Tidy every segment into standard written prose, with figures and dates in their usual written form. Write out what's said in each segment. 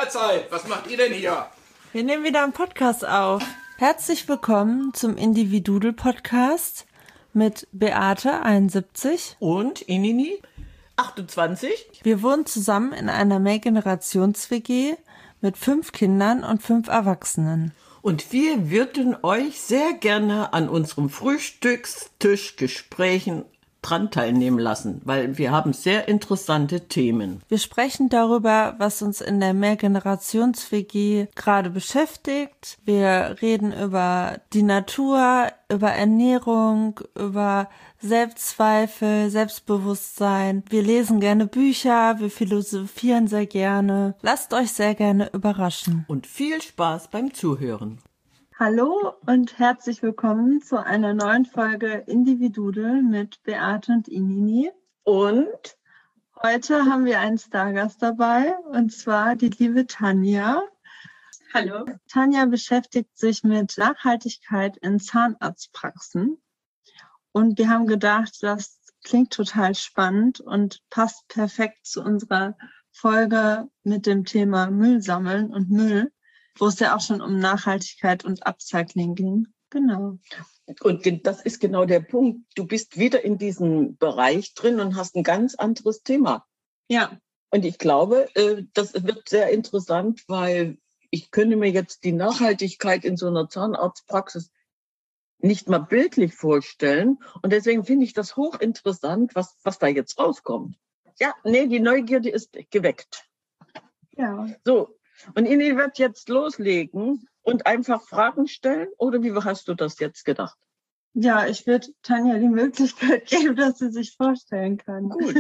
Mahlzeit. Was macht ihr denn hier? Wir nehmen wieder einen Podcast auf. Herzlich willkommen zum Individudel-Podcast mit Beate, 71. Und Inini, 28. Wir wohnen zusammen in einer Mehrgenerations-WG mit 5 Kindern und 5 Erwachsenen. Und wir würden euch sehr gerne an unserem Frühstückstischgesprächen dran teilnehmen lassen, weil wir haben sehr interessante Themen. Wir sprechen darüber, was uns in der Mehrgenerations-WG gerade beschäftigt. Wir reden über die Natur, über Ernährung, über Selbstzweifel, Selbstbewusstsein. Wir lesen gerne Bücher, wir philosophieren sehr gerne. Lasst euch sehr gerne überraschen. Und viel Spaß beim Zuhören. Hallo und herzlich willkommen zu einer neuen Folge Individudel mit Beate und Inini. Und heute haben wir einen Stargast dabei, und zwar die liebe Tanja. Hallo. Tanja beschäftigt sich mit Nachhaltigkeit in Zahnarztpraxen. Und wir haben gedacht, das klingt total spannend und passt perfekt zu unserer Folge mit dem Thema Müll sammeln und Müll, wo es ja auch schon um Nachhaltigkeit und Upcycling ging. Genau. Und das ist genau der Punkt. Du bist wieder in diesem Bereich drin und hast ein ganz anderes Thema. Ja. Und ich glaube, das wird sehr interessant, weil ich könnte mir jetzt die Nachhaltigkeit in so einer Zahnarztpraxis nicht mal bildlich vorstellen. Und deswegen finde ich das hochinteressant, was da jetzt rauskommt. Ja, nee, die Neugierde ist geweckt. Ja. So. Und Inni wird jetzt loslegen und einfach Fragen stellen? Oder wie hast du das jetzt gedacht? Ja, ich würde Tanja die Möglichkeit geben, dass sie sich vorstellen kann. Gut.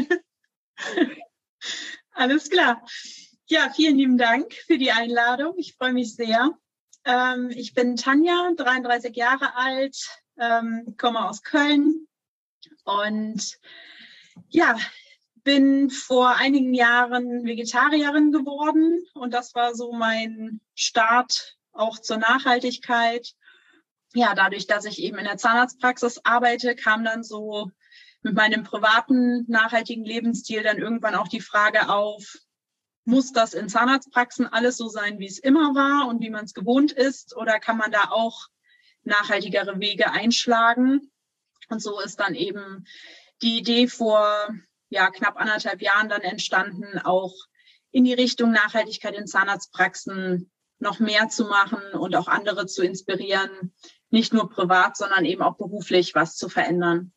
Alles klar. Ja, vielen lieben Dank für die Einladung. Ich freue mich sehr. Ich bin Tanja, 33 Jahre alt, komme aus Köln und ja, bin vor einigen Jahren Vegetarierin geworden und das war so mein Start auch zur Nachhaltigkeit. Ja, dadurch, dass ich eben in der Zahnarztpraxis arbeite, kam dann so mit meinem privaten nachhaltigen Lebensstil dann irgendwann auch die Frage auf, muss das in Zahnarztpraxen alles so sein, wie es immer war und wie man es gewohnt ist, oder kann man da auch nachhaltigere Wege einschlagen? Und so ist dann eben die Idee vor knapp 1,5 Jahren dann entstanden, auch in die Richtung Nachhaltigkeit in Zahnarztpraxen noch mehr zu machen und auch andere zu inspirieren, nicht nur privat, sondern eben auch beruflich was zu verändern.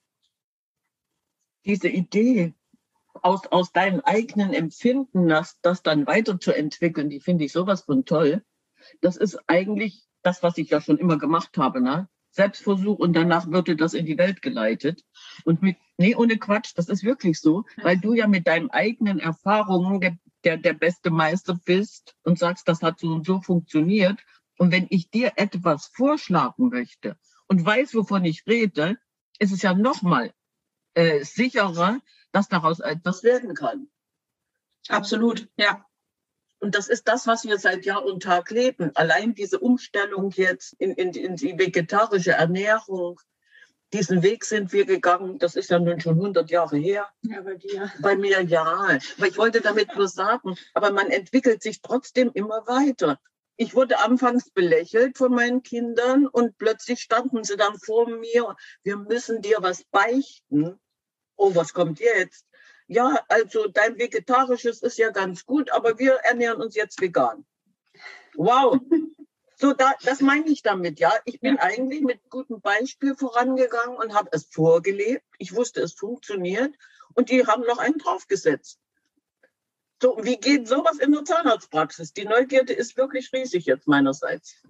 Diese Idee aus deinem eigenen Empfinden, das dann weiterzuentwickeln, die finde ich sowas von toll. Das ist eigentlich das, was ich ja schon immer gemacht habe, ne? Selbstversuch und danach würde das in die Welt geleitet. Und ohne Quatsch, das ist wirklich so, weil du ja mit deinen eigenen Erfahrungen der beste Meister bist und sagst, das hat so und so funktioniert. Und wenn ich dir etwas vorschlagen möchte und weiß, wovon ich rede, ist es ja nochmal sicherer, dass daraus etwas werden kann. Absolut, ja. Und das ist das, was wir seit Jahr und Tag leben. Allein diese Umstellung jetzt in die vegetarische Ernährung, diesen Weg sind wir gegangen, das ist ja nun schon 100 Jahre her. Ja, bei dir. Bei mir ja. Aber ich wollte damit nur sagen, aber man entwickelt sich trotzdem immer weiter. Ich wurde anfangs belächelt von meinen Kindern und plötzlich standen sie dann vor mir, wir müssen dir was beichten. Oh, was kommt jetzt? Ja, also dein Vegetarisches ist ja ganz gut, aber wir ernähren uns jetzt vegan. Wow. So, das meine ich damit, ja. Ich bin eigentlich mit gutem Beispiel vorangegangen und habe es vorgelebt. Ich wusste, es funktioniert und die haben noch einen draufgesetzt. So, wie geht sowas in der Zahnarztpraxis? Die Neugierde ist wirklich riesig jetzt meinerseits.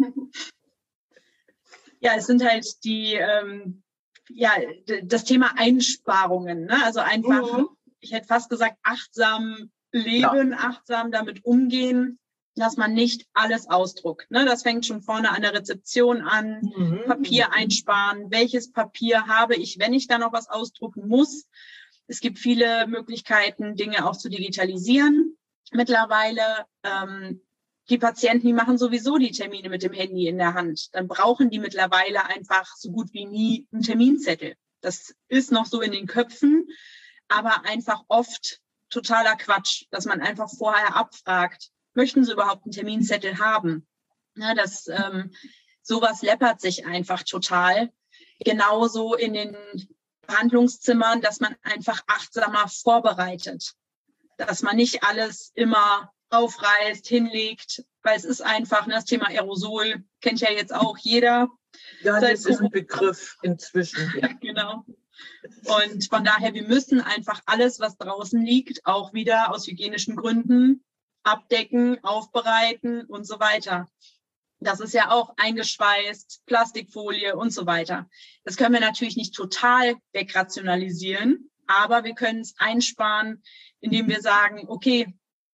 Ja, es sind halt das Thema Einsparungen, ne? Also einfach, ich hätte fast gesagt, achtsam leben, achtsam damit umgehen, dass man nicht alles ausdruckt, ne? Das fängt schon vorne an der Rezeption an, Papier einsparen. Welches Papier habe ich, wenn ich da noch was ausdrucken muss? Es gibt viele Möglichkeiten, Dinge auch zu digitalisieren. Mittlerweile, die Patienten, die machen sowieso die Termine mit dem Handy in der Hand. Dann brauchen die mittlerweile einfach so gut wie nie einen Terminzettel. Das ist noch so in den Köpfen, aber einfach oft totaler Quatsch, dass man einfach vorher abfragt, möchten sie überhaupt einen Terminzettel haben? Ja, sowas läppert sich einfach total. Genauso in den Behandlungszimmern, dass man einfach achtsamer vorbereitet. Dass man nicht alles immer aufreißt, hinlegt, weil es ist einfach, das Thema Aerosol kennt ja jetzt auch jeder. Ja, das ist ein Begriff inzwischen. Ja, genau. Und von daher, wir müssen einfach alles, was draußen liegt, auch wieder aus hygienischen Gründen abdecken, aufbereiten und so weiter. Das ist ja auch eingeschweißt, Plastikfolie und so weiter. Das können wir natürlich nicht total wegrationalisieren, aber wir können es einsparen, indem wir sagen, okay,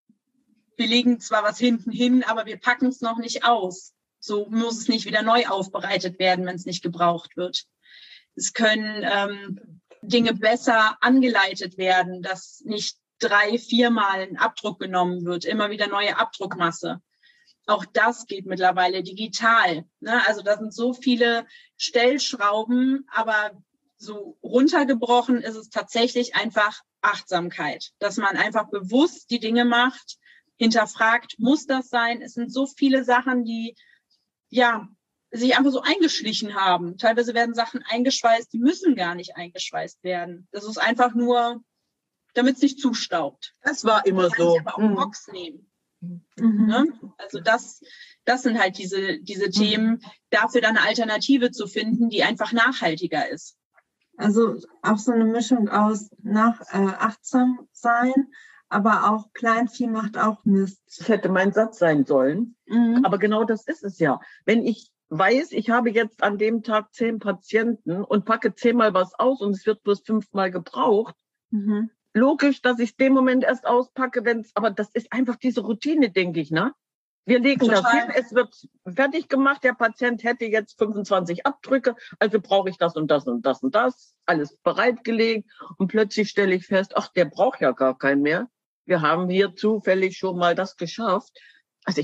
wir legen zwar was hinten hin, aber wir packen es noch nicht aus. So muss es nicht wieder neu aufbereitet werden, wenn es nicht gebraucht wird. Es können Dinge besser angeleitet werden, dass nicht 3-4 Mal ein Abdruck genommen wird, immer wieder neue Abdruckmasse. Auch das geht mittlerweile digital. Ne? Also da sind so viele Stellschrauben, aber so runtergebrochen ist es tatsächlich einfach Achtsamkeit, dass man einfach bewusst die Dinge macht, hinterfragt, muss das sein? Es sind so viele Sachen, die ja sich einfach so eingeschlichen haben. Teilweise werden Sachen eingeschweißt, die müssen gar nicht eingeschweißt werden. Das ist einfach nur, damit es nicht zustaubt. Das war immer so. Man kann aber auch Box nehmen. Ne? Also das sind halt diese Themen, dafür dann eine Alternative zu finden, die einfach nachhaltiger ist. Also auch so eine Mischung aus achtsam sein, aber auch Kleinvieh macht auch Mist. Das hätte mein Satz sein sollen. Aber genau das ist es ja. Wenn ich weiß, ich habe jetzt an dem Tag 10 Patienten und packe 10-mal was aus und es wird bloß 5-mal gebraucht, logisch, dass ich es dem Moment erst auspacke, aber das ist einfach diese Routine, denke ich, ne? Wir legen das hin, es wird fertig gemacht, der Patient hätte jetzt 25 Abdrücke, also brauche ich das und das und das und das, alles bereitgelegt und plötzlich stelle ich fest, ach, der braucht ja gar keinen mehr. Wir haben hier zufällig schon mal das geschafft. Also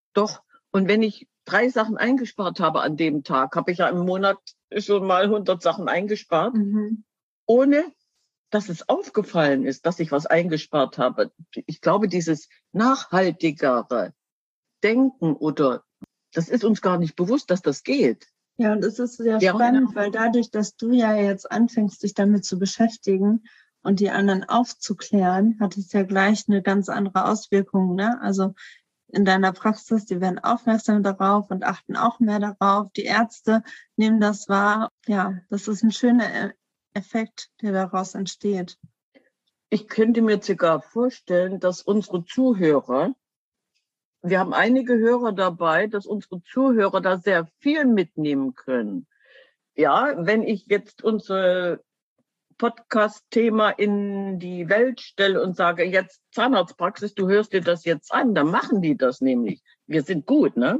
und wenn ich 3 Sachen eingespart habe an dem Tag, habe ich ja im Monat schon mal 100 Sachen eingespart, ohne dass es aufgefallen ist, dass ich was eingespart habe. Ich glaube, dieses nachhaltigere Denken das ist uns gar nicht bewusst, dass das geht. Ja, und es ist sehr spannend, weil dadurch, dass du ja jetzt anfängst, dich damit zu beschäftigen und die anderen aufzuklären, hat es ja gleich eine ganz andere Auswirkung, ne? Also in deiner Praxis, die werden aufmerksam darauf und achten auch mehr darauf. Die Ärzte nehmen das wahr. Ja, das ist ein schöner Effekt, der daraus entsteht. Ich könnte mir sogar vorstellen, dass unsere Zuhörer, wir haben einige Hörer dabei, dass unsere Zuhörer da sehr viel mitnehmen können. Ja, wenn ich jetzt unser Podcast-Thema in die Welt stelle und sage, jetzt Zahnarztpraxis, du hörst dir das jetzt an, dann machen die das nämlich. Wir sind gut, ne?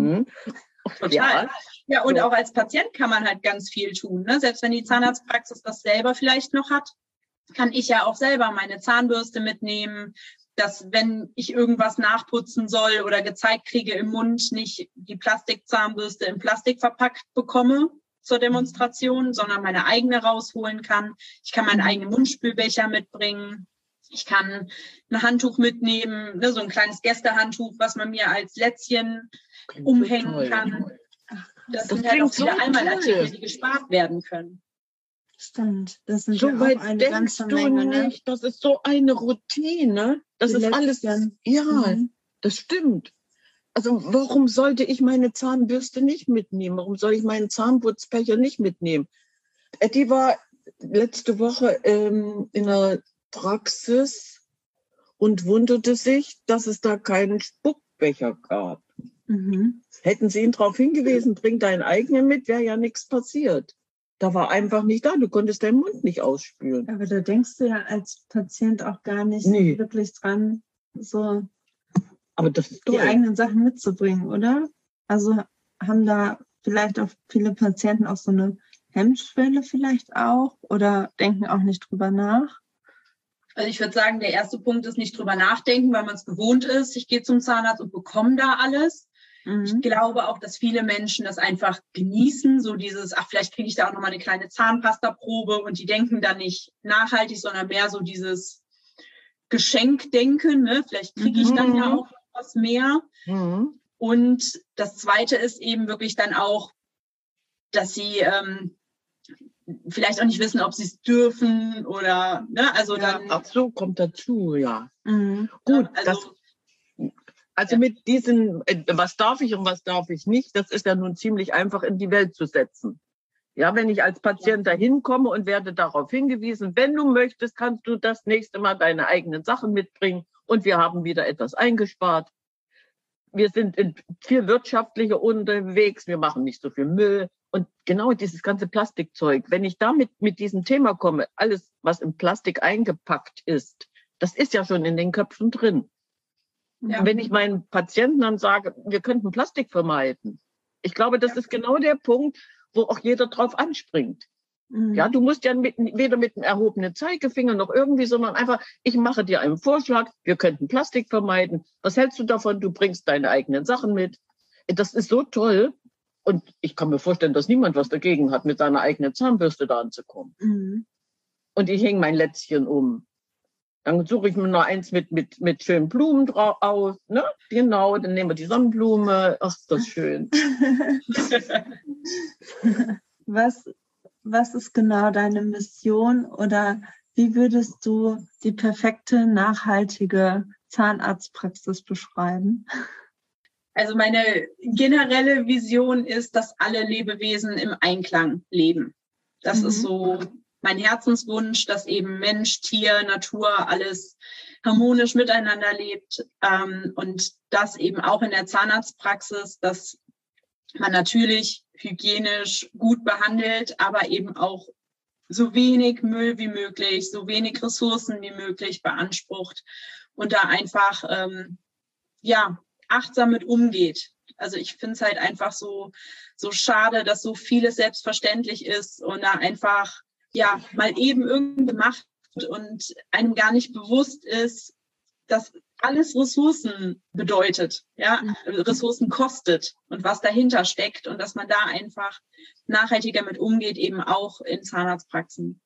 Total. Ja, und auch als Patient kann man halt ganz viel tun. Ne? Selbst wenn die Zahnarztpraxis das selber vielleicht noch hat, kann ich ja auch selber meine Zahnbürste mitnehmen, dass wenn ich irgendwas nachputzen soll oder gezeigt kriege im Mund, nicht die Plastikzahnbürste in Plastik verpackt bekomme zur Demonstration, sondern meine eigene rausholen kann. Ich kann meinen eigenen Mundspülbecher mitbringen. Ich kann ein Handtuch mitnehmen, ne, so ein kleines Gästehandtuch, was man mir als Lätzchen umhängen kann. Das sind halt auch viele Einmalartikel, die gespart werden können. Stimmt, das sind so ja weit auch eine denkst ganze du Menge. nicht, das ist so eine Routine. Das Die ist alles, ja, das stimmt. Also warum sollte ich meine Zahnbürste nicht mitnehmen? Warum soll ich meinen Zahnputzbecher nicht mitnehmen? Die war letzte Woche in der Praxis und wunderte sich, dass es da keinen Spuckbecher gab. Hätten sie ihn darauf hingewiesen, bring deinen eigenen mit, wäre ja nichts passiert. Da war einfach nicht da, du konntest deinen Mund nicht ausspülen. Aber da denkst du ja als Patient auch gar nicht wirklich dran, so aber das ist die eigenen Sachen mitzubringen, oder? Also haben da vielleicht auch viele Patienten auch so eine Hemmschwelle vielleicht auch oder denken auch nicht drüber nach? Also ich würde sagen, der erste Punkt ist nicht drüber nachdenken, weil man es gewohnt ist. Ich gehe zum Zahnarzt und bekomme da alles. Ich glaube auch, dass viele Menschen das einfach genießen, so dieses, vielleicht kriege ich da auch nochmal eine kleine Zahnpastaprobe und die denken dann nicht nachhaltig, sondern mehr so dieses Geschenkdenken, ne? Vielleicht kriege ich dann ja auch aus mehr. Und das Zweite ist eben wirklich dann auch, dass sie vielleicht auch nicht wissen, ob sie es dürfen oder, ne, also ja, dann. Ach so, kommt dazu, ja. Gut, also mit diesen, was darf ich und was darf ich nicht, das ist ja nun ziemlich einfach in die Welt zu setzen. Ja, wenn ich als Patient dahin komme und werde darauf hingewiesen, wenn du möchtest, kannst du das nächste Mal deine eigenen Sachen mitbringen und wir haben wieder etwas eingespart. Wir sind viel wirtschaftlicher unterwegs, wir machen nicht so viel Müll und genau dieses ganze Plastikzeug. Wenn ich damit mit diesem Thema komme, alles, was in Plastik eingepackt ist, das ist ja schon in den Köpfen drin. Ja. Wenn ich meinen Patienten dann sage, wir könnten Plastik vermeiden, ich glaube, das ist genau der Punkt, wo auch jeder drauf anspringt. Ja, du musst ja weder mit einem erhobenen Zeigefinger noch irgendwie, sondern einfach, ich mache dir einen Vorschlag, wir könnten Plastik vermeiden. Was hältst du davon? Du bringst deine eigenen Sachen mit. Das ist so toll. Und ich kann mir vorstellen, dass niemand was dagegen hat, mit seiner eigenen Zahnbürste da anzukommen. Und ich hänge mein Lätzchen um. Dann suche ich mir noch eins mit schönen Blumen drauf aus. Ne? Genau, dann nehmen wir die Sonnenblume. Ach, ist das schön. Was ist genau deine Mission oder wie würdest du die perfekte, nachhaltige Zahnarztpraxis beschreiben? Also meine generelle Vision ist, dass alle Lebewesen im Einklang leben. Das ist so mein Herzenswunsch, dass eben Mensch, Tier, Natur, alles harmonisch miteinander lebt. Und das eben auch in der Zahnarztpraxis, dass man natürlich hygienisch gut behandelt, aber eben auch so wenig Müll wie möglich, so wenig Ressourcen wie möglich beansprucht und da einfach achtsam mit umgeht. Also ich finde es halt einfach so schade, dass so vieles selbstverständlich ist und da einfach mal eben irgendwie gemacht wird und einem gar nicht bewusst ist, dass alles Ressourcen bedeutet, Ressourcen kostet und was dahinter steckt und dass man da einfach nachhaltiger mit umgeht, eben auch in Zahnarztpraxen.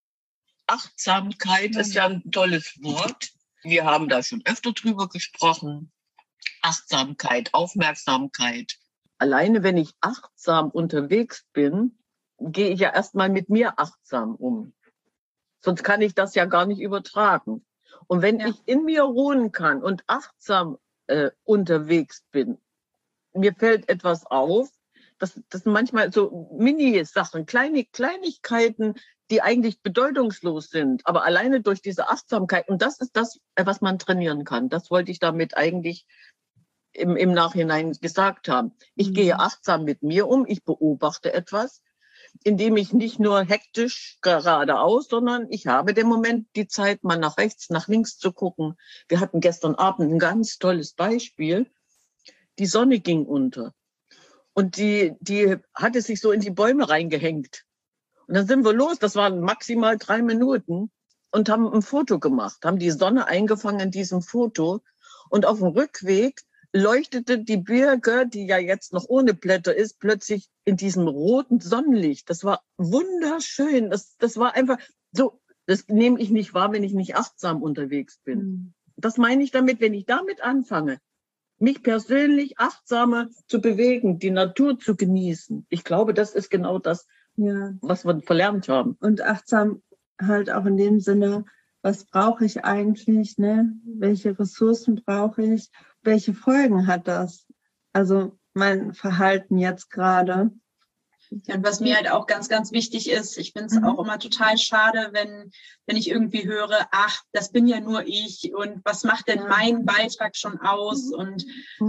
Achtsamkeit ist ja ein tolles Wort. Wir haben da schon öfter drüber gesprochen. Achtsamkeit, Aufmerksamkeit. Alleine wenn ich achtsam unterwegs bin, gehe ich ja erstmal mit mir achtsam um. Sonst kann ich das ja gar nicht übertragen. Und wenn ich in mir ruhen kann und achtsam unterwegs bin, mir fällt etwas auf, das sind manchmal so Mini-Sachen, Kleinigkeiten, die eigentlich bedeutungslos sind, aber alleine durch diese Achtsamkeit, und das ist das, was man trainieren kann. Das wollte ich damit eigentlich im Nachhinein gesagt haben. Ich gehe achtsam mit mir um, ich beobachte etwas, indem ich nicht nur hektisch geradeaus, sondern ich habe den Moment die Zeit, mal nach rechts, nach links zu gucken. Wir hatten gestern Abend ein ganz tolles Beispiel. Die Sonne ging unter und die hatte sich so in die Bäume reingehängt. Und dann sind wir los, das waren maximal 3 Minuten und haben ein Foto gemacht, haben die Sonne eingefangen in diesem Foto. Und auf dem Rückweg leuchtete die Birke, die ja jetzt noch ohne Blätter ist, plötzlich in diesem roten Sonnenlicht. Das war wunderschön. Das war einfach so, das nehme ich nicht wahr, wenn ich nicht achtsam unterwegs bin. Das meine ich damit, wenn ich damit anfange, mich persönlich achtsamer zu bewegen, die Natur zu genießen. Ich glaube, das ist genau das, was wir verlernt haben. Und achtsam halt auch in dem Sinne, was brauche ich eigentlich, ne? Welche Ressourcen brauche ich? Welche Folgen hat das? Also mein Verhalten jetzt gerade. Ja, und was mir halt auch ganz, ganz wichtig ist, ich finde es auch immer total schade, wenn ich irgendwie höre, ach, das bin ja nur ich und was macht denn mein Beitrag schon aus? Und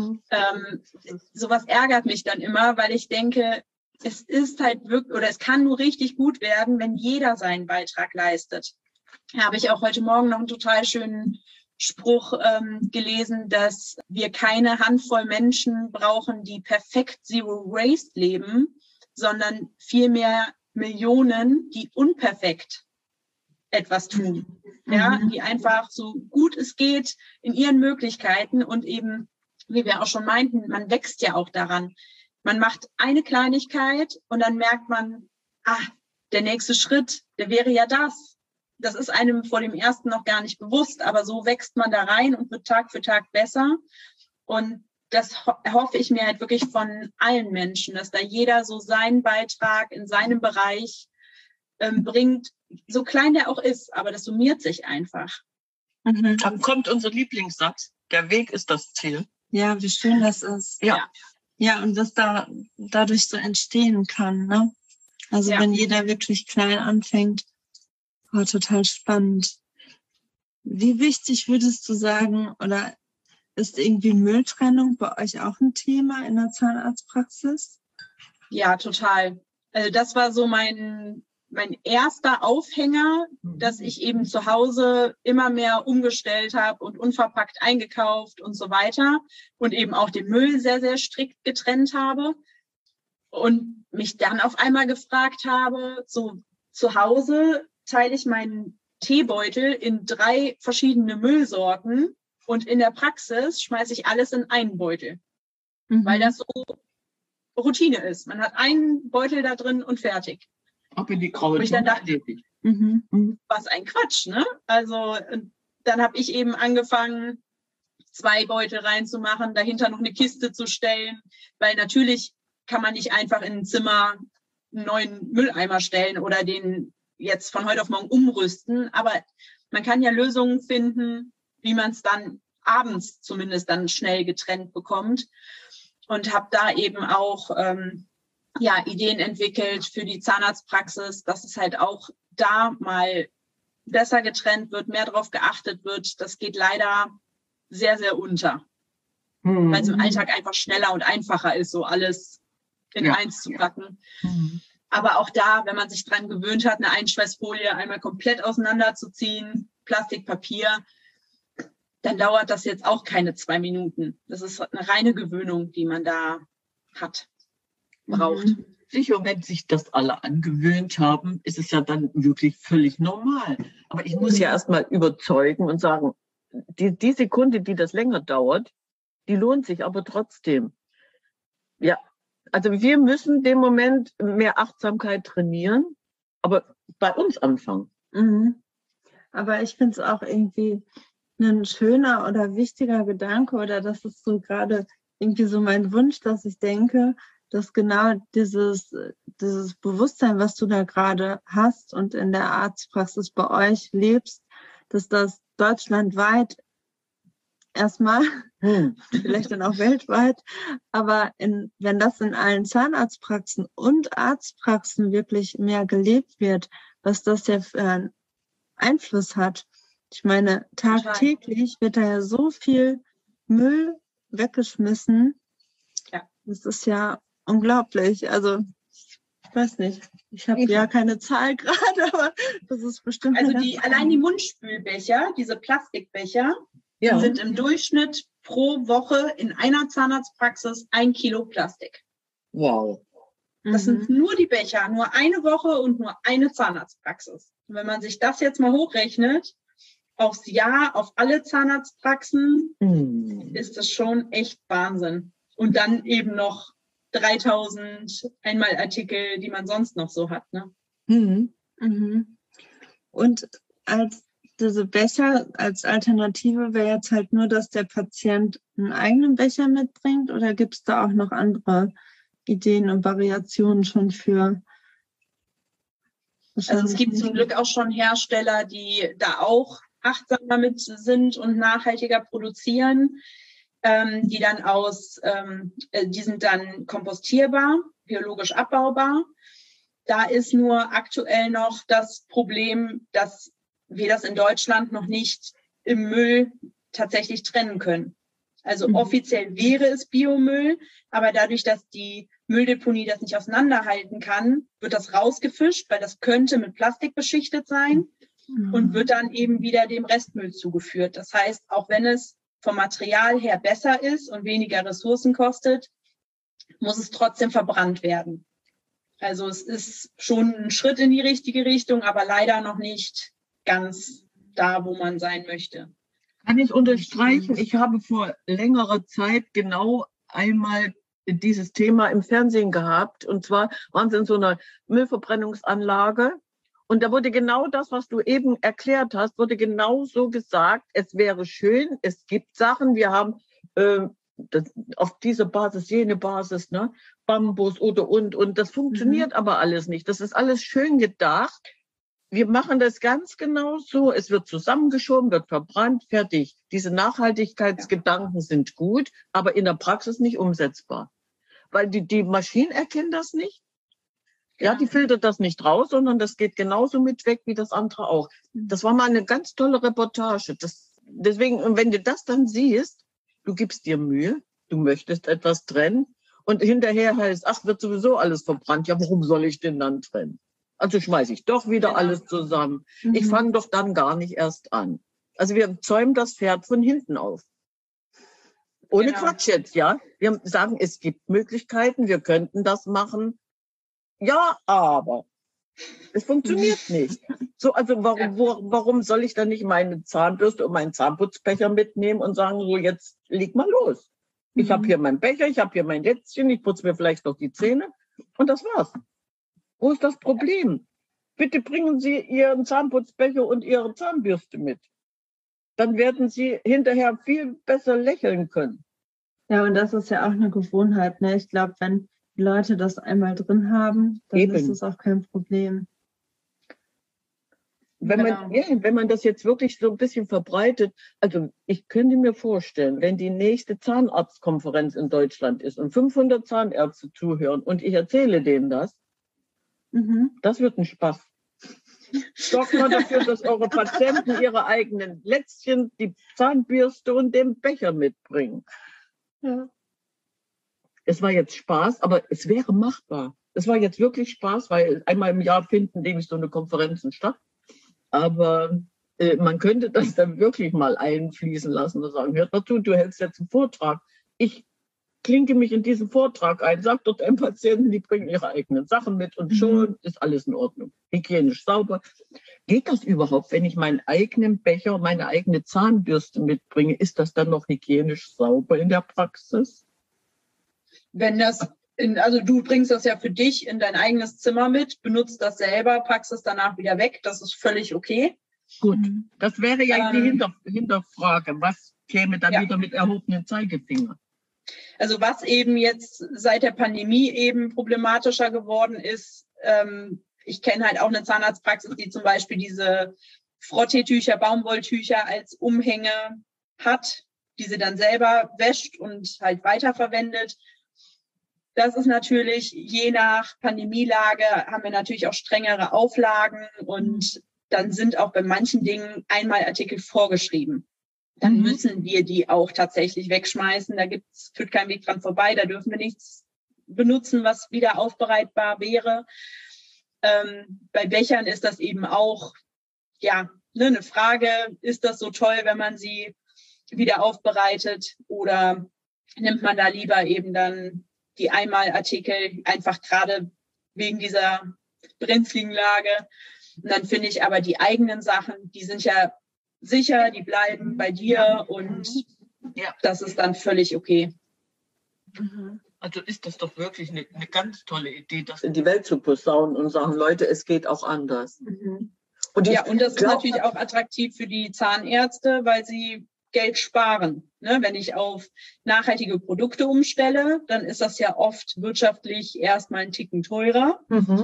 sowas ärgert mich dann immer, weil ich denke, es ist halt wirklich, oder es kann nur richtig gut werden, wenn jeder seinen Beitrag leistet. Da habe ich auch heute Morgen noch einen total schönen Spruch gelesen, dass wir keine Handvoll Menschen brauchen, die perfekt Zero Waste leben, sondern vielmehr Millionen, die unperfekt etwas tun. Ja, die einfach so gut es geht in ihren Möglichkeiten und eben, wie wir auch schon meinten, man wächst ja auch daran. Man macht eine Kleinigkeit und dann merkt man, der nächste Schritt, der wäre ja das. Das ist einem vor dem ersten noch gar nicht bewusst, aber so wächst man da rein und wird Tag für Tag besser. Und das hoffe ich mir halt wirklich von allen Menschen, dass da jeder so seinen Beitrag in seinem Bereich bringt, so klein der auch ist, aber das summiert sich einfach. Dann kommt unser Lieblingssatz: Der Weg ist das Ziel. Ja, wie schön das ist. Ja. Ja, und was da dadurch so entstehen kann, ne? Also wenn jeder wirklich klein anfängt, war total spannend. Wie wichtig würdest du sagen, oder ist irgendwie Mülltrennung bei euch auch ein Thema in der Zahnarztpraxis? Ja, total. Also das war so mein erster Aufhänger, dass ich eben zu Hause immer mehr umgestellt habe und unverpackt eingekauft und so weiter und eben auch den Müll sehr, sehr strikt getrennt habe und mich dann auf einmal gefragt habe, so zu Hause teile ich meinen Teebeutel in 3 verschiedene Müllsorten und in der Praxis schmeiße ich alles in einen Beutel, weil das so Routine ist. Man hat einen Beutel da drin und fertig. Ab in die graue Und ich dann dachte, was ein Quatsch, ne? Also dann habe ich eben angefangen, 2 Beutel reinzumachen, dahinter noch eine Kiste zu stellen, weil natürlich kann man nicht einfach in ein Zimmer einen neuen Mülleimer stellen oder den jetzt von heute auf morgen umrüsten, aber man kann ja Lösungen finden, wie man es dann abends zumindest dann schnell getrennt bekommt und habe da eben auch Ideen entwickelt für die Zahnarztpraxis, dass es halt auch da mal besser getrennt wird, mehr darauf geachtet wird. Das geht leider sehr, sehr unter, weil es im Alltag einfach schneller und einfacher ist, so alles in eins zu packen. Aber auch da, wenn man sich dran gewöhnt hat, eine Einschweißfolie einmal komplett auseinanderzuziehen, Plastik, Papier, dann dauert das jetzt auch keine 2 Minuten. Das ist eine reine Gewöhnung, die man da braucht. Sicher, wenn sich das alle angewöhnt haben, ist es ja dann wirklich völlig normal. Aber ich muss ja erstmal überzeugen und sagen, die Sekunde, die das länger dauert, die lohnt sich aber trotzdem. Ja, also wir müssen dem Moment mehr Achtsamkeit trainieren, aber bei uns anfangen. Aber ich finde es auch irgendwie ein schöner oder wichtiger Gedanke, oder das ist so gerade irgendwie so mein Wunsch, dass ich denke, dass genau dieses Bewusstsein, was du da gerade hast und in der Arztpraxis bei euch lebst, dass das deutschlandweit erstmal, vielleicht dann auch weltweit, aber wenn das in allen Zahnarztpraxen und Arztpraxen wirklich mehr gelebt wird, was das ja für einen Einfluss hat. Ich meine, tagtäglich wird da ja so viel Müll weggeschmissen. Ja. Das ist ja unglaublich. Also, ich weiß nicht. Ich habe ja keine Zahl gerade, aber das ist bestimmt. Also allein die Mundspülbecher, diese Plastikbecher, sind im Durchschnitt pro Woche in einer Zahnarztpraxis 1 Kilo Plastik. Wow. Das sind nur die Becher, nur eine Woche und nur eine Zahnarztpraxis. Und wenn man sich das jetzt mal hochrechnet, aufs Jahr, auf alle Zahnarztpraxen, ist das schon echt Wahnsinn. Und dann eben noch 3000 Einmalartikel, die man sonst noch so hat. Ne? Und als diese Becher als Alternative wäre jetzt halt nur, dass der Patient einen eigenen Becher mitbringt, oder gibt es da auch noch andere Ideen und Variationen schon für? Also es gibt zum Glück auch schon Hersteller, die da auch achtsam damit sind und nachhaltiger produzieren, die dann die sind dann kompostierbar, biologisch abbaubar. Da ist nur aktuell noch das Problem, dass wir das in Deutschland noch nicht im Müll tatsächlich trennen können. Also offiziell wäre es Biomüll, aber dadurch, dass die Mülldeponie das nicht auseinanderhalten kann, wird das rausgefischt, weil das könnte mit Plastik beschichtet sein und wird dann eben wieder dem Restmüll zugeführt. Das heißt, auch wenn es vom Material her besser ist und weniger Ressourcen kostet, muss es trotzdem verbrannt werden. Also es ist schon ein Schritt in die richtige Richtung, aber leider noch nicht ganz da, wo man sein möchte. Kann ich unterstreichen. Ich habe vor längerer Zeit genau einmal dieses Thema im Fernsehen gehabt. Und zwar waren sie in so einer Müllverbrennungsanlage. Und da wurde genau das, was du eben erklärt hast, wurde genau so gesagt. Es wäre schön, es gibt Sachen. Wir haben auf diese Basis, jene Basis, ne? Bambus oder und das funktioniert aber alles nicht. Das ist alles schön gedacht. Wir machen das ganz genau so. Es wird zusammengeschoben, wird verbrannt, fertig. Diese Nachhaltigkeitsgedanken sind gut, aber in der Praxis nicht umsetzbar. Weil die Maschinen erkennen das nicht. Ja, die filtert das nicht raus, sondern das geht genauso mit weg wie das andere auch. Das war mal eine ganz tolle Reportage. Deswegen, wenn du das dann siehst, du gibst dir Mühe, du möchtest etwas trennen und hinterher heißt, ach, wird sowieso alles verbrannt. Ja, warum soll ich denn dann trennen? Also schmeiße ich doch wieder alles zusammen. Ich fange doch dann gar nicht erst an. Also wir zäumen das Pferd von hinten auf. Ohne Quatsch jetzt, ja. Wir sagen, es gibt Möglichkeiten, wir könnten das machen. Ja, aber es funktioniert nicht. So, also warum soll ich dann nicht meine Zahnbürste und meinen Zahnputzbecher mitnehmen und sagen, so jetzt leg mal los. Ich habe hier meinen Becher, ich habe hier mein Lätzchen, ich putze mir vielleicht noch die Zähne und das war's. Wo ist das Problem? Bitte bringen Sie Ihren Zahnputzbecher und Ihre Zahnbürste mit. Dann werden Sie hinterher viel besser lächeln können. Ja, und das ist ja auch eine Gewohnheit, ne? Ich glaube, wenn die Leute das einmal drin haben, dann ist es auch kein Problem. Wenn man das jetzt wirklich so ein bisschen verbreitet, also ich könnte mir vorstellen, wenn die nächste Zahnarztkonferenz in Deutschland ist und 500 Zahnärzte zuhören und ich erzähle denen das, das wird ein Spaß. Sorgt mal dafür, dass eure Patienten ihre eigenen Lätzchen, die Zahnbürste und den Becher mitbringen. Ja. Es war jetzt Spaß, aber es wäre machbar. Es war jetzt wirklich Spaß, weil einmal im Jahr finden nämlich so eine Konferenzen statt. Aber man könnte das dann wirklich mal einfließen lassen und sagen, hört mal zu, du hältst jetzt einen Vortrag. Ich klinke mich in diesen Vortrag ein, sag dort einem Patienten, die bringen ihre eigenen Sachen mit und schon ist alles in Ordnung. Hygienisch sauber. Geht das überhaupt, wenn ich meinen eigenen Becher, meine eigene Zahnbürste mitbringe? Ist das dann noch hygienisch sauber in der Praxis? Also du bringst das ja für dich in dein eigenes Zimmer mit, benutzt das selber, packst es danach wieder weg. Das ist völlig okay. Gut, das wäre ja die Hinterfrage. Was käme dann wieder mit erhobenen Zeigefinger? Also was eben jetzt seit der Pandemie eben problematischer geworden ist, ich kenne halt auch eine Zahnarztpraxis, die zum Beispiel diese Frotteetücher, Baumwolltücher als Umhänge hat, die sie dann selber wäscht und halt weiterverwendet. Das ist natürlich, je nach Pandemielage haben wir natürlich auch strengere Auflagen und dann sind auch bei manchen Dingen Einmalartikel vorgeschrieben. Dann müssen wir die auch tatsächlich wegschmeißen. Da führt kein Weg dran vorbei. Da dürfen wir nichts benutzen, was wieder aufbereitbar wäre. Bei Bechern ist das eben auch, eine Frage. Ist das so toll, wenn man sie wieder aufbereitet? Oder nimmt man da lieber eben dann die Einmalartikel einfach gerade wegen dieser brenzligen Lage? Und dann finde ich aber die eigenen Sachen, die sind ja sicher, die bleiben bei dir und das ist dann völlig okay. Also ist das doch wirklich eine ganz tolle Idee, das in die Welt zu posaunen und sagen, Leute, es geht auch anders. Und das ist natürlich auch attraktiv für die Zahnärzte, weil sie Geld sparen. Ne? Wenn ich auf nachhaltige Produkte umstelle, dann ist das ja oft wirtschaftlich erstmal einen Ticken teurer.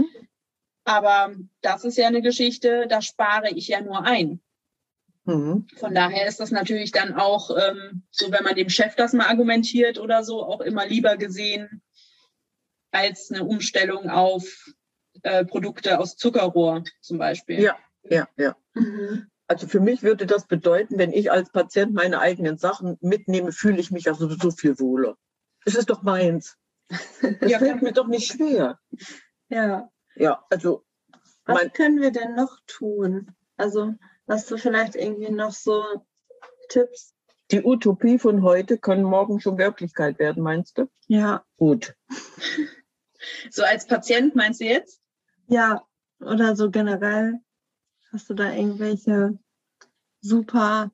Aber das ist ja eine Geschichte, da spare ich ja nur ein. Von daher ist das natürlich dann auch so, wenn man dem Chef das mal argumentiert oder so, auch immer lieber gesehen als eine Umstellung auf Produkte aus Zuckerrohr zum Beispiel. Ja. Also für mich würde das bedeuten, wenn ich als Patient meine eigenen Sachen mitnehme, fühle ich mich ja sowieso viel wohler. Es ist doch meins. Es fällt mir doch nicht schwer. Ja, also. Was können wir denn noch tun? Also hast du vielleicht irgendwie noch so Tipps? Die Utopie von heute kann morgen schon Wirklichkeit werden, meinst du? Ja. Gut. So als Patient meinst du jetzt? Ja, oder so generell. Hast du da irgendwelche super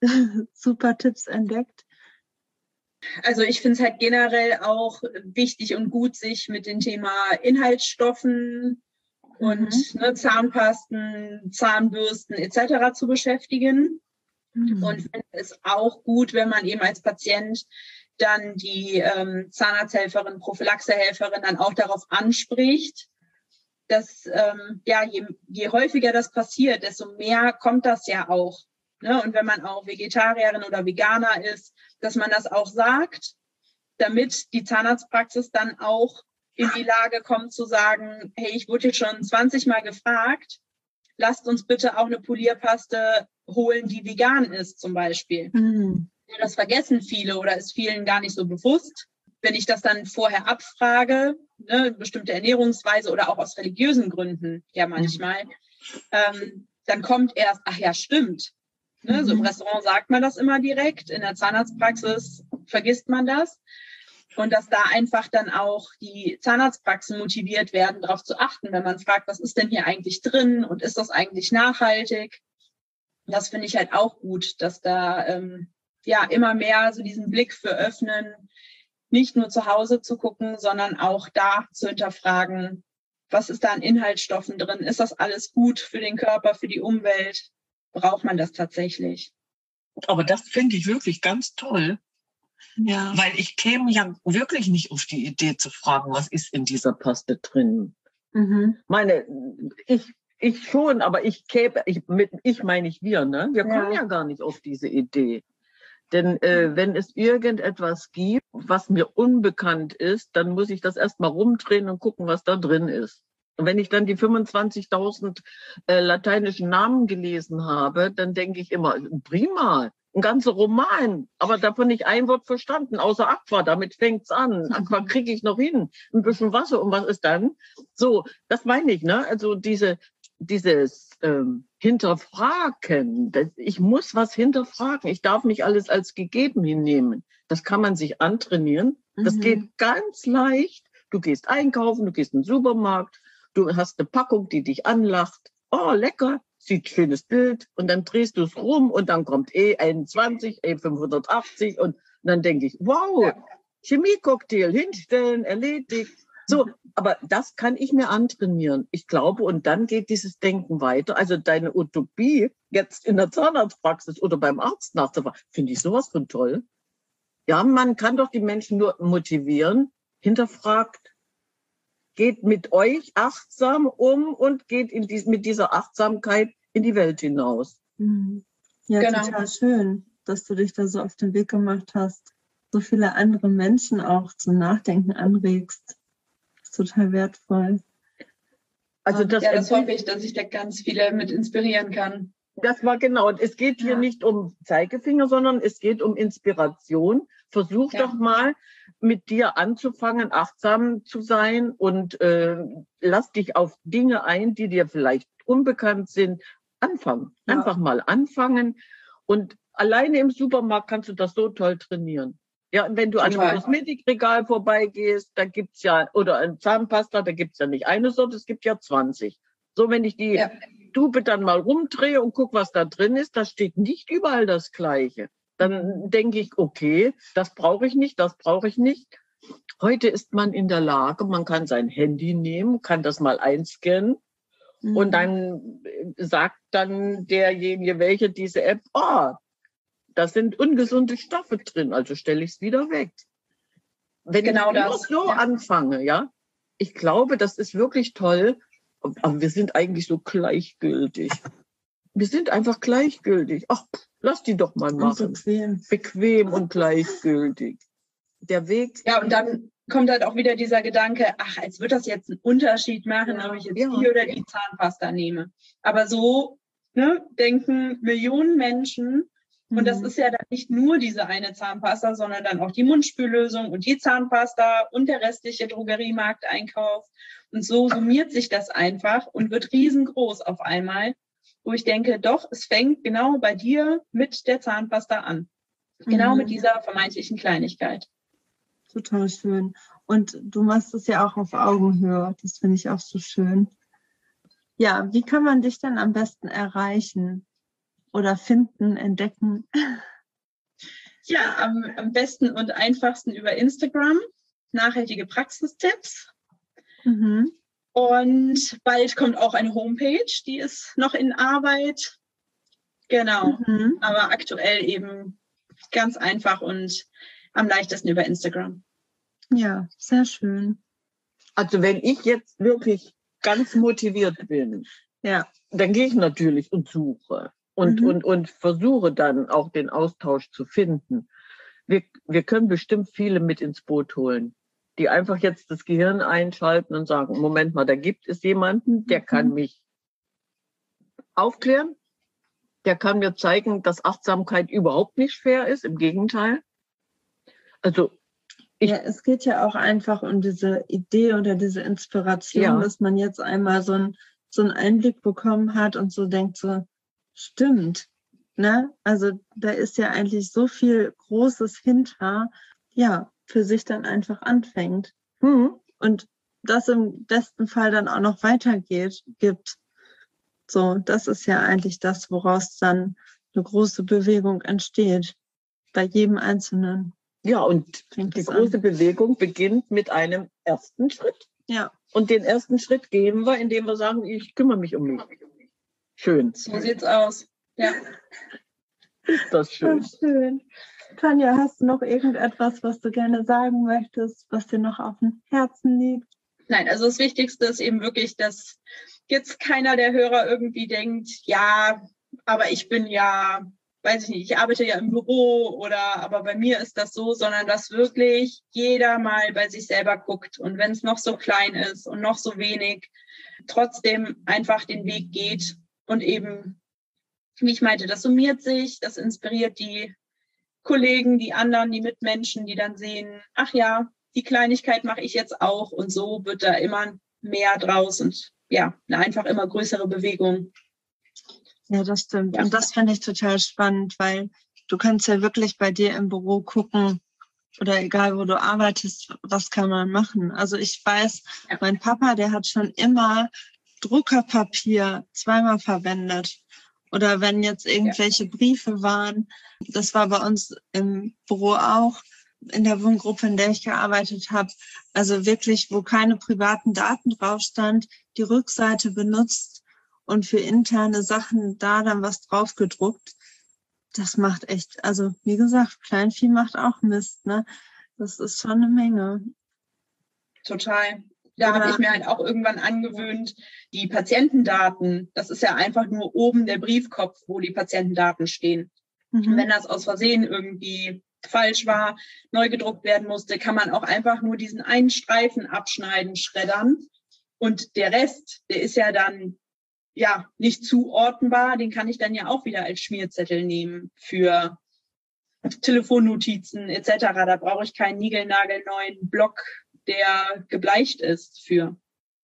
Tipps entdeckt? Also ich finde es halt generell auch wichtig und gut, sich mit dem Thema Inhaltsstoffen und Zahnpasten, Zahnbürsten etc. zu beschäftigen. Und finde es auch gut, wenn man eben als Patient dann die Zahnarzthelferin, Prophylaxehelferin dann auch darauf anspricht, dass je häufiger das passiert, desto mehr kommt das ja auch. Ne? Und wenn man auch Vegetarierin oder Veganer ist, dass man das auch sagt, damit die Zahnarztpraxis dann auch in die Lage kommt zu sagen, hey, ich wurde jetzt schon 20 Mal gefragt, lasst uns bitte auch eine Polierpaste holen, die vegan ist zum Beispiel. Mhm. Das vergessen viele oder ist vielen gar nicht so bewusst. Wenn ich das dann vorher abfrage, ne, bestimmte Ernährungsweise oder auch aus religiösen Gründen, ja manchmal, dann kommt erst, ach ja, stimmt. Ne, so im Restaurant sagt man das immer direkt, in der Zahnarztpraxis vergisst man das. Und dass da einfach dann auch die Zahnarztpraxen motiviert werden, darauf zu achten, wenn man fragt, was ist denn hier eigentlich drin und ist das eigentlich nachhaltig? Das finde ich halt auch gut, dass da immer mehr so diesen Blick für öffnen, nicht nur zu Hause zu gucken, sondern auch da zu hinterfragen, was ist da an Inhaltsstoffen drin? Ist das alles gut für den Körper, für die Umwelt? Braucht man das tatsächlich? Aber das finde ich wirklich ganz toll. Ja. Weil ich käme ja wirklich nicht auf die Idee zu fragen, was ist in dieser Paste drin. Ich schon, aber ich meine ich wir, ne? Wir kommen ja gar nicht auf diese Idee. Denn wenn es irgendetwas gibt, was mir unbekannt ist, dann muss ich das erstmal rumdrehen und gucken, was da drin ist. Und wenn ich dann die 25.000 lateinischen Namen gelesen habe, dann denke ich immer, prima, ein ganzer Roman, aber davon nicht ein Wort verstanden, außer Aqua, damit fängt's an. Aqua kriege ich noch hin, ein bisschen Wasser und was ist dann? So, das meine ich, ne? Also dieses Hinterfragen, ich muss was hinterfragen, ich darf nicht alles als gegeben hinnehmen. Das kann man sich antrainieren, das geht ganz leicht. Du gehst einkaufen, du gehst in den Supermarkt, du hast eine Packung, die dich anlacht. Oh, lecker, sieht schönes Bild. Und dann drehst du es rum und dann kommt E21, E580 und dann denke ich, wow, Chemiecocktail, hinstellen, erledigt. So, aber das kann ich mir antrainieren. Ich glaube, und dann geht dieses Denken weiter. Also deine Utopie, jetzt in der Zahnarztpraxis oder beim Arzt nachzufragen, finde ich sowas von toll. Ja, man kann doch die Menschen nur motivieren, hinterfragt, geht mit euch achtsam um und geht mit dieser Achtsamkeit in die Welt hinaus. Ja, genau. Total schön, dass du dich da so auf den Weg gemacht hast. So viele andere Menschen auch zum Nachdenken anregst. Das ist total wertvoll. Also das hoffe ich, dass ich da ganz viele mit inspirieren kann. Das war genau. Und es geht hier nicht um Zeigefinger, sondern es geht um Inspiration. Versuch doch mal mit dir anzufangen, achtsam zu sein und lass dich auf Dinge ein, die dir vielleicht unbekannt sind. Anfangen. Ja. Einfach mal anfangen. Und alleine im Supermarkt kannst du das so toll trainieren. Ja, und wenn du an einem Kosmetikregal vorbeigehst, da gibt's ja, oder ein Zahnpasta, da gibt's ja nicht eine Sorte, es gibt ja 20. So, wenn ich die Tube dann mal rumdrehe und guck, was da drin ist, da steht nicht überall das Gleiche. Dann denke ich, okay, das brauche ich nicht, das brauche ich nicht. Heute ist man in der Lage, man kann sein Handy nehmen, kann das mal einscannen und dann sagt dann derjenige, welche diese App, da sind ungesunde Stoffe drin, also stelle ich es wieder weg. Wenn ich nur so anfange, ich glaube, das ist wirklich toll, aber wir sind eigentlich so gleichgültig. Wir sind einfach gleichgültig. Ach, lass die doch mal machen. Bequem und gleichgültig. Der Weg. Ja, und dann kommt halt auch wieder dieser Gedanke, als würde das jetzt einen Unterschied machen, ob ich jetzt die oder die Zahnpasta nehme. Aber so denken Millionen Menschen. Und das ist ja dann nicht nur diese eine Zahnpasta, sondern dann auch die Mundspüllösung und die Zahnpasta und der restliche Drogeriemarkteinkauf. Und so summiert sich das einfach und wird riesengroß auf einmal, wo ich denke, doch, es fängt genau bei dir mit der Zahnpasta an. Genau mit dieser vermeintlichen Kleinigkeit. Total schön. Und du machst es ja auch auf Augenhöhe. Das finde ich auch so schön. Ja, wie kann man dich denn am besten erreichen? Oder finden, entdecken? Ja, am besten und einfachsten über Instagram. Nachhaltige Praxistipps. Und bald kommt auch eine Homepage, die ist noch in Arbeit. Genau. Aber aktuell eben ganz einfach und am leichtesten über Instagram. Ja, sehr schön. Also wenn ich jetzt wirklich ganz motiviert bin, Ja. dann gehe ich natürlich und suche und versuche dann auch den Austausch zu finden. Wir können bestimmt viele mit ins Boot holen, die einfach jetzt das Gehirn einschalten und sagen, Moment mal, da gibt es jemanden, der kann mich aufklären, der kann mir zeigen, dass Achtsamkeit überhaupt nicht schwer ist, im Gegenteil. Also es geht ja auch einfach um diese Idee oder diese Inspiration, dass man jetzt einmal so einen Einblick bekommen hat und so denkt, so stimmt, ne? Also da ist ja eigentlich so viel Großes hinter, für sich dann einfach anfängt. Und das im besten Fall dann auch noch gibt. So, das ist ja eigentlich das, woraus dann eine große Bewegung entsteht. Bei jedem Einzelnen. Ja, und die große Bewegung beginnt mit einem ersten Schritt. Ja. Und den ersten Schritt gehen wir, indem wir sagen, ich kümmere mich um mich. Schön. So sieht's aus. Ja. Ist das schön. Das ist schön. Tanja, hast du noch irgendetwas, was du gerne sagen möchtest, was dir noch auf dem Herzen liegt? Nein, also das Wichtigste ist eben wirklich, dass jetzt keiner der Hörer irgendwie denkt, ja, aber ich bin ja, weiß ich nicht, ich arbeite ja im Büro aber bei mir ist das so, sondern dass wirklich jeder mal bei sich selber guckt und wenn es noch so klein ist und noch so wenig, trotzdem einfach den Weg geht und eben, wie ich meinte, das summiert sich, das inspiriert die Kollegen, die anderen, die Mitmenschen, die dann sehen, ach ja, die Kleinigkeit mache ich jetzt auch und so wird da immer mehr draus und ja, eine einfach immer größere Bewegung. Ja, das stimmt. Ja. Und das finde ich total spannend, weil du kannst ja wirklich bei dir im Büro gucken oder egal, wo du arbeitest, was kann man machen. Also ich weiß, mein Papa, der hat schon immer Druckerpapier zweimal verwendet. Oder wenn jetzt irgendwelche Briefe waren, das war bei uns im Büro auch, in der Wohngruppe, in der ich gearbeitet habe, also wirklich, wo keine privaten Daten drauf stand, die Rückseite benutzt und für interne Sachen da dann was drauf gedruckt. Das macht echt, also wie gesagt, Kleinvieh macht auch Mist, ne? Das ist schon eine Menge. Total. Da habe ich mir halt auch irgendwann angewöhnt, die Patientendaten, das ist ja einfach nur oben der Briefkopf, wo die Patientendaten stehen. Und wenn das aus Versehen irgendwie falsch war, neu gedruckt werden musste, kann man auch einfach nur diesen einen Streifen abschneiden, schreddern. Und der Rest, der ist ja dann nicht zuordnenbar, den kann ich dann ja auch wieder als Schmierzettel nehmen für Telefonnotizen etc. Da brauche ich keinen niegelnagelneuen Block, der gebleicht ist für.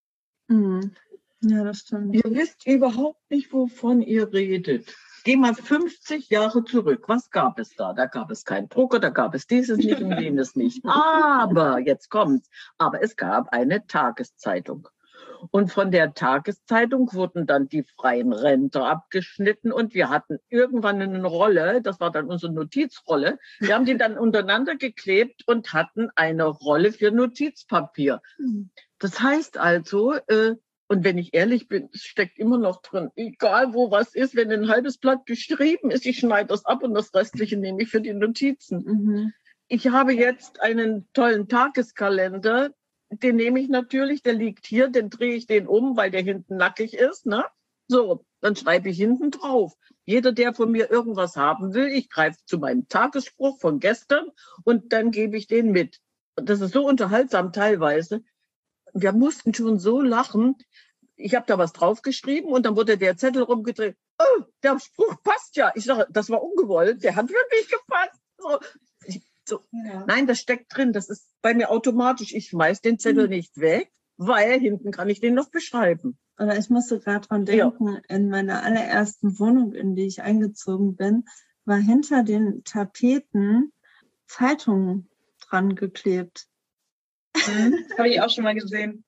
Ja, das stimmt. Ihr wisst überhaupt nicht, wovon ihr redet. Geh mal 50 Jahre zurück. Was gab es da? Da gab es keinen Drucker, da gab es dieses nicht und jenes nicht. Aber, jetzt kommt's, aber es gab eine Tageszeitung. Und von der Tageszeitung wurden dann die freien Rente abgeschnitten und wir hatten irgendwann eine Rolle, das war dann unsere Notizrolle. Wir haben die dann untereinander geklebt und hatten eine Rolle für Notizpapier. Das heißt also, und wenn ich ehrlich bin, es steckt immer noch drin, egal wo was ist, wenn ein halbes Blatt geschrieben ist, ich schneide das ab und das Restliche nehme ich für die Notizen. Ich habe jetzt einen tollen Tageskalender, den nehme ich natürlich, der liegt hier, den drehe ich den um, weil der hinten nackig ist, ne? So, dann schreibe ich hinten drauf. Jeder, der von mir irgendwas haben will, ich greife zu meinem Tagesspruch von gestern und dann gebe ich den mit. Und das ist so unterhaltsam teilweise. Wir mussten schon so lachen. Ich habe da was draufgeschrieben und dann wurde der Zettel rumgedreht. Oh, der Spruch passt ja. Ich sage, das war ungewollt, der hat wirklich gepasst. So. Ja. Nein, das steckt drin. Das ist bei mir automatisch. Ich schmeiß den Zettel nicht weg, weil hinten kann ich den noch beschreiben. Oder ich musste gerade dran denken, in meiner allerersten Wohnung, in die ich eingezogen bin, war hinter den Tapeten Zeitungen dran geklebt. Habe ich auch schon mal gesehen.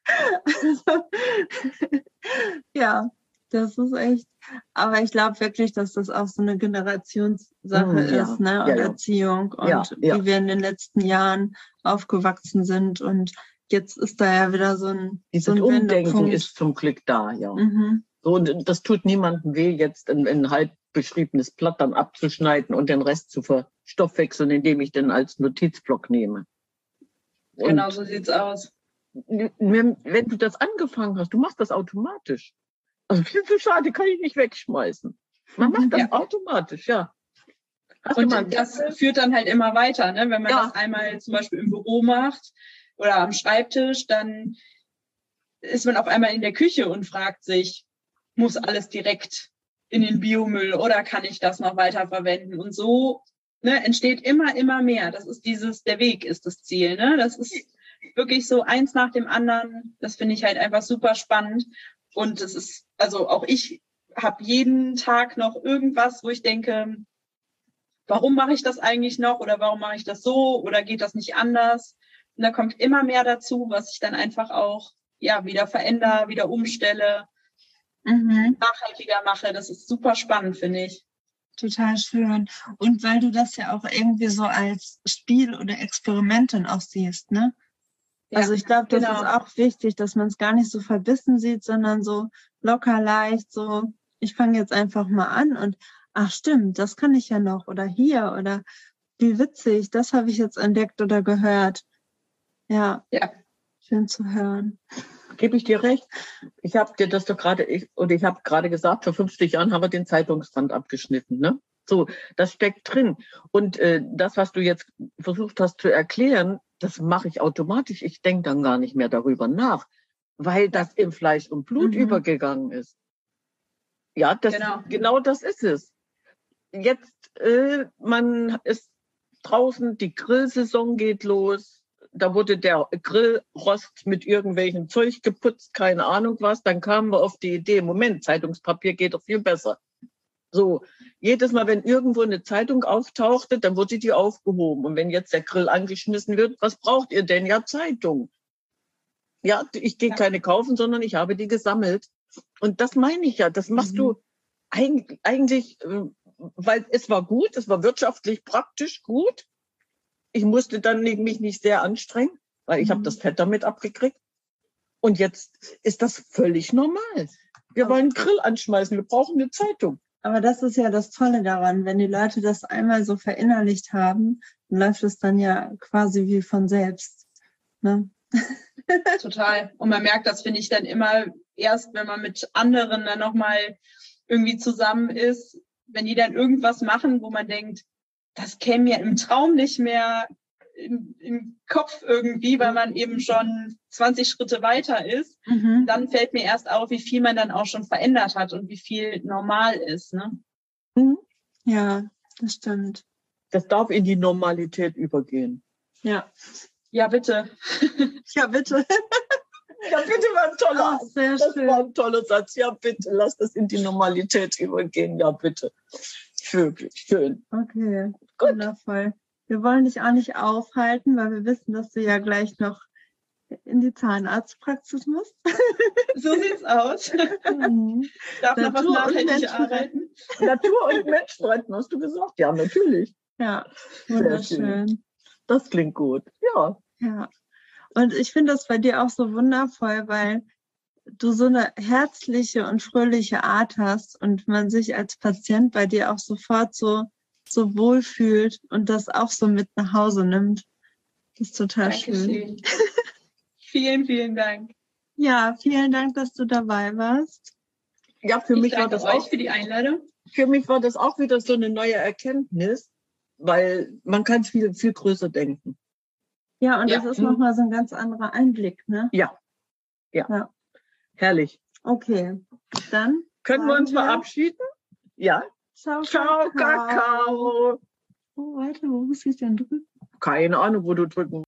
Ja, das ist echt. Aber ich glaube wirklich, dass das auch so eine Generationssache ist, ne? Und Erziehung und wie wir in den letzten Jahren aufgewachsen sind. Und jetzt ist da ja wieder so ein Umdenken ist zum Glück da, ja. So, und das tut niemandem weh, jetzt ein halb beschriebenes Blatt dann abzuschneiden und den Rest zu verstoffwechseln, indem ich den als Notizblock nehme. Und genau so sieht's aus. wenn du das angefangen hast, du machst das automatisch. Also viel zu schade, kann ich nicht wegschmeißen. Man macht das automatisch, ja. Und das führt dann halt immer weiter, ne? Wenn man das einmal zum Beispiel im Büro macht oder am Schreibtisch, dann ist man auf einmal in der Küche und fragt sich, muss alles direkt in den Biomüll oder kann ich das noch weiter verwenden? Und so, ne, entsteht immer mehr. Das ist der Weg ist das Ziel, ne? Das ist wirklich so eins nach dem anderen. Das finde ich halt einfach super spannend. Und es ist, also auch ich habe jeden Tag noch irgendwas, wo ich denke, warum mache ich das eigentlich noch oder warum mache ich das so oder geht das nicht anders? Und da kommt immer mehr dazu, was ich dann einfach auch wieder verändere, wieder umstelle, nachhaltiger mache. Das ist super spannend, finde ich. Total schön. Und weil du das ja auch irgendwie so als Spiel oder Experiment dann auch siehst, ne? Ja, also ich glaube, das ist auch wichtig, dass man es gar nicht so verbissen sieht, sondern so locker leicht, so ich fange jetzt einfach mal an und ach stimmt, das kann ich ja noch oder hier oder wie witzig, das habe ich jetzt entdeckt oder gehört. Ja, schön zu hören. Gebe ich dir recht. Ich habe dir das doch gerade, ich habe gerade gesagt, vor 50 Jahren haben wir den Zeitungsrand abgeschnitten, ne? So, das steckt drin. Und das, was du jetzt versucht hast zu erklären, das mache ich automatisch. Ich denke dann gar nicht mehr darüber nach, weil das in Fleisch und Blut übergegangen ist. Ja, genau das ist es. Jetzt, man ist draußen, die Grillsaison geht los. Da wurde der Grillrost mit irgendwelchen Zeug geputzt, keine Ahnung was. Dann kamen wir auf die Idee, Moment, Zeitungspapier geht doch viel besser. So, jedes Mal, wenn irgendwo eine Zeitung auftauchte, dann wurde die aufgehoben. Und wenn jetzt der Grill angeschmissen wird, was braucht ihr denn? Ja, Zeitung. Ja, ich gehe keine kaufen, sondern ich habe die gesammelt. Und das meine ich ja, das machst du eigentlich, weil es war gut, es war wirtschaftlich praktisch gut. Ich musste dann mich nicht sehr anstrengen, weil ich habe das Fett damit abgekriegt. Und jetzt ist das völlig normal. Wir wollen einen Grill anschmeißen, wir brauchen eine Zeitung. Aber das ist ja das Tolle daran, wenn die Leute das einmal so verinnerlicht haben, dann läuft es dann ja quasi wie von selbst. Ne? Total. Und man merkt das, finde ich, dann immer erst, wenn man mit anderen dann nochmal irgendwie zusammen ist, wenn die dann irgendwas machen, wo man denkt, das käme mir im Traum nicht mehr im Kopf irgendwie, weil man eben schon 20 Schritte weiter ist. Dann fällt mir erst auf, wie viel man dann auch schon verändert hat und wie viel normal ist. Ne? Ja, das stimmt. Das darf in die Normalität übergehen. Ja. Ja, bitte. Ja, bitte. Ja, bitte war ein toller Satz. Sehr das schön. war ein toller Satz. Ja, bitte, lass das in die Normalität übergehen. Ja, bitte. Wirklich schön. Okay, Gut. Wundervoll. Wir wollen dich auch nicht aufhalten, weil wir wissen, dass du ja gleich noch in die Zahnarztpraxis musst. So sieht's aus. Darf noch was nachhaltig arbeiten? Natur und Menschenretten, hast du gesagt? Ja, natürlich. Ja, wunderschön. Das klingt gut. Ja. Ja. Und ich finde das bei dir auch so wundervoll, weil du so eine herzliche und fröhliche Art hast und man sich als Patient bei dir auch sofort so wohlfühlt und das auch so mit nach Hause nimmt. Das ist total schön. Vielen, vielen Dank. Ja, vielen Dank, dass du dabei warst. Ja, für mich war das auch für die Einladung. Für mich war das auch wieder so eine neue Erkenntnis, weil man kann viel, viel größer denken. Ja, und das ist nochmal so ein ganz anderer Einblick, ne? Ja. Herrlich. Okay, dann können wir uns verabschieden? Ja. Ciao, Kakao. Oh, warte, wo muss ich denn drücken? Keine Ahnung, wo du drücken